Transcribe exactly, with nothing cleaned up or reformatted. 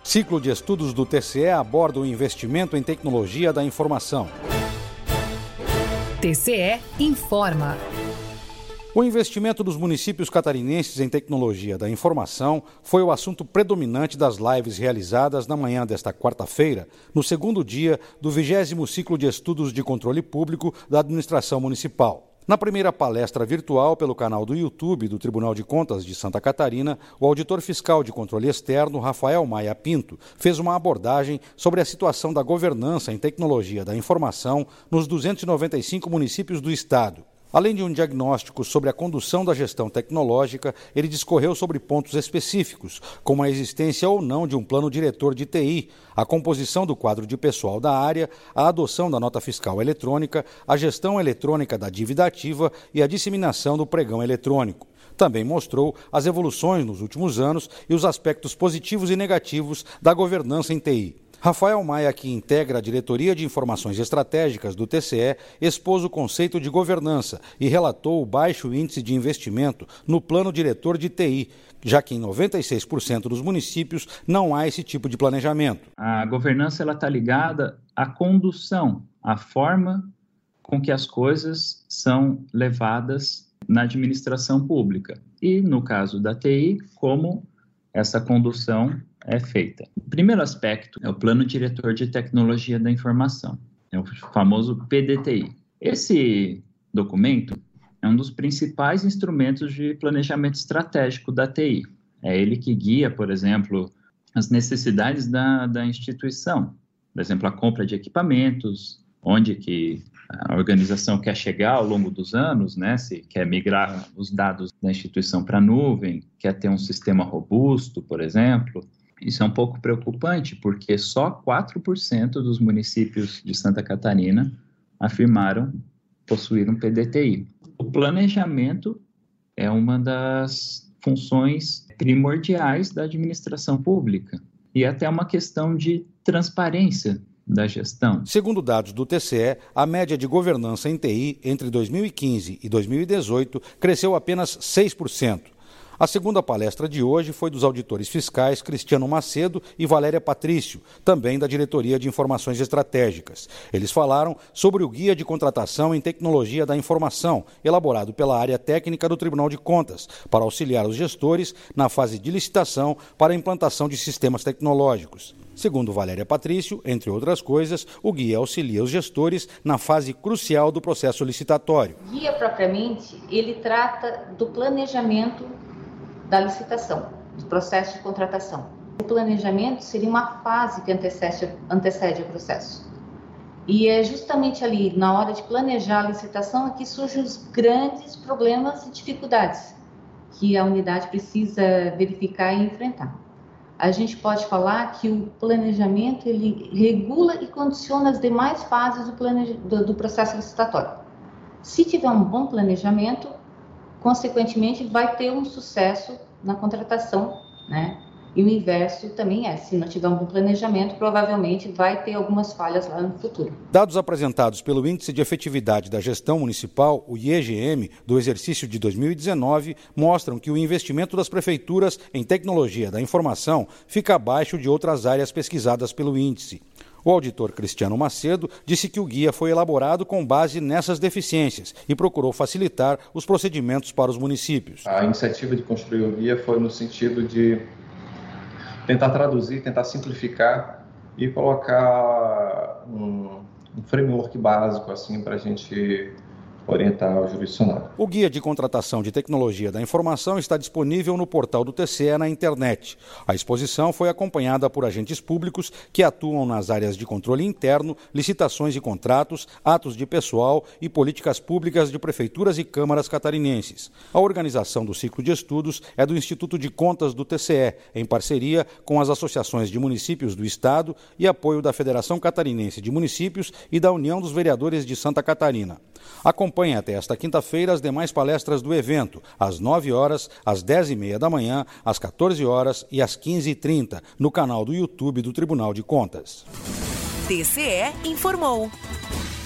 Ciclo de estudos do T C E aborda o investimento em tecnologia da informação. T C E informa. O investimento dos municípios catarinenses em tecnologia da informação foi o assunto predominante das lives realizadas na manhã desta quarta-feira, no segundo dia do vigésimo ciclo de estudos de controle público da administração municipal. Na primeira palestra virtual pelo canal do YouTube do Tribunal de Contas de Santa Catarina, o auditor fiscal de controle externo, Rafael Maia Pinto, fez uma abordagem sobre a situação da governança em tecnologia da informação nos duzentos e noventa e cinco municípios do estado. Além de um diagnóstico sobre a condução da gestão tecnológica, ele discorreu sobre pontos específicos, como a existência ou não de um plano diretor de T I, a composição do quadro de pessoal da área, a adoção da nota fiscal eletrônica, a gestão eletrônica da dívida ativa e a disseminação do pregão eletrônico. Também mostrou as evoluções nos últimos anos e os aspectos positivos e negativos da governança em T I. Rafael Maia, que integra a Diretoria de Informações Estratégicas do T C E, expôs o conceito de governança e relatou o baixo índice de investimento no plano diretor de T I, já que em noventa e seis por cento dos municípios não há esse tipo de planejamento. A governança está ligada à condução, à forma com que as coisas são levadas na administração pública. E, no caso da T I, como essa condução é feita. O primeiro aspecto é o Plano Diretor de Tecnologia da Informação, é o famoso P D T I. Esse documento é um dos principais instrumentos de planejamento estratégico da T I. É ele que guia, por exemplo, as necessidades da, da instituição. Por exemplo, a compra de equipamentos, onde que a organização quer chegar ao longo dos anos, né? Se quer migrar os dados da instituição para a nuvem, quer ter um sistema robusto, por exemplo. Isso é um pouco preocupante, porque só quatro por cento dos municípios de Santa Catarina afirmaram possuir um P D T I. O planejamento é uma das funções primordiais da administração pública e até uma questão de transparência da gestão. Segundo dados do T C E, a média de governança em T I entre dois mil e quinze e dois mil e dezoito cresceu apenas seis por cento. A segunda palestra de hoje foi dos auditores fiscais Cristiano Macedo e Valéria Patrício, também da Diretoria de Informações Estratégicas. Eles falaram sobre o Guia de Contratação em Tecnologia da Informação, elaborado pela área técnica do Tribunal de Contas, para auxiliar os gestores na fase de licitação para a implantação de sistemas tecnológicos. Segundo Valéria Patrício, entre outras coisas, o guia auxilia os gestores na fase crucial do processo licitatório. O guia, propriamente, ele trata do planejamento da licitação, do processo de contratação. O planejamento seria uma fase que antecede, antecede o processo. E é justamente ali, na hora de planejar a licitação, que surgem os grandes problemas e dificuldades que a unidade precisa verificar e enfrentar. A gente pode falar que o planejamento ele regula e condiciona as demais fases do, planeja, do, do processo licitatório. Se tiver um bom planejamento, consequentemente, vai ter um sucesso na contratação, né? E o inverso também é, se não tiver um bom planejamento, provavelmente vai ter algumas falhas lá no futuro. Dados apresentados pelo Índice de Efetividade da Gestão Municipal, o I E G M, do exercício de dois mil e dezenove, mostram que o investimento das prefeituras em tecnologia da informação fica abaixo de outras áreas pesquisadas pelo índice. O auditor Cristiano Macedo disse que o guia foi elaborado com base nessas deficiências e procurou facilitar os procedimentos para os municípios. A iniciativa de construir o guia foi no sentido de tentar traduzir, tentar simplificar e colocar um, um framework básico assim, para a gente orientar o jurisdicionário. O Guia de Contratação de Tecnologia da Informação está disponível no portal do T C E na internet. A exposição foi acompanhada por agentes públicos que atuam nas áreas de controle interno, licitações e contratos, atos de pessoal e políticas públicas de prefeituras e câmaras catarinenses. A organização do ciclo de estudos é do Instituto de Contas do T C E, em parceria com as associações de municípios do Estado e apoio da Federação Catarinense de Municípios e da União dos Vereadores de Santa Catarina. Acompanhe até esta quinta-feira as demais palestras do evento, às nove horas, às dez e meia da manhã, às quatorze horas e às quinze e trinta, no canal do YouTube do Tribunal de Contas. T C E informou.